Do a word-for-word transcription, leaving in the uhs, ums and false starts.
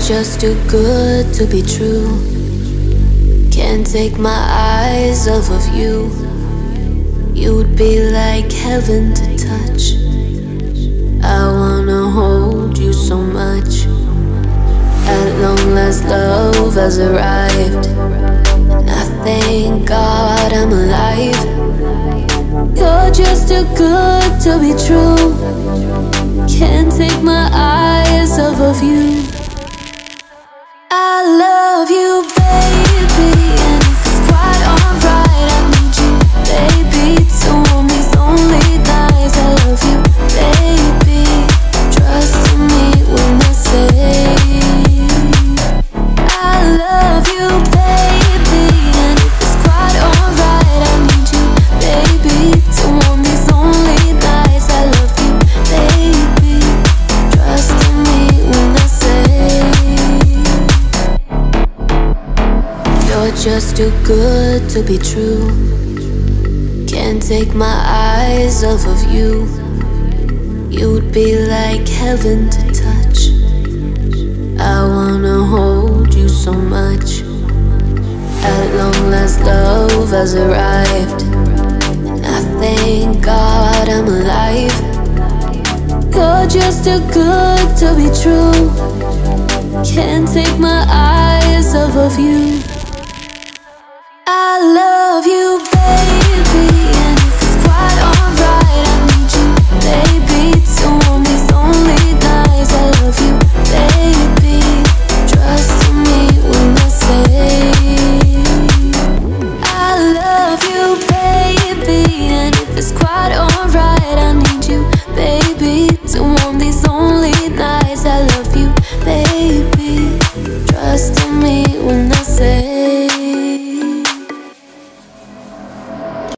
just too good to be true. Can't take my eyes off of you. You'd be like heaven to touch. I wanna hold you so much. At long last, love has arrived, and I thank God I'm alive. You're just too good to be true. Can't take my eyes off of you. I love you, baby, and if it's quite alright, I need you, baby, to hold me lonely nights. I love you, baby, trust in me when I say I love you, baby, and if it's quite alright, I need you, baby, to hold me lonely nights. I love you, baby, trust in me when I say you're just too good to be true. Can't take my eyes off of you. You'd be like heaven to touch. I wanna hold you so much. At long last, love has arrived, and I thank God I'm alive. You're just too good to be true. Can't take my eyes off of you. I love you, baby.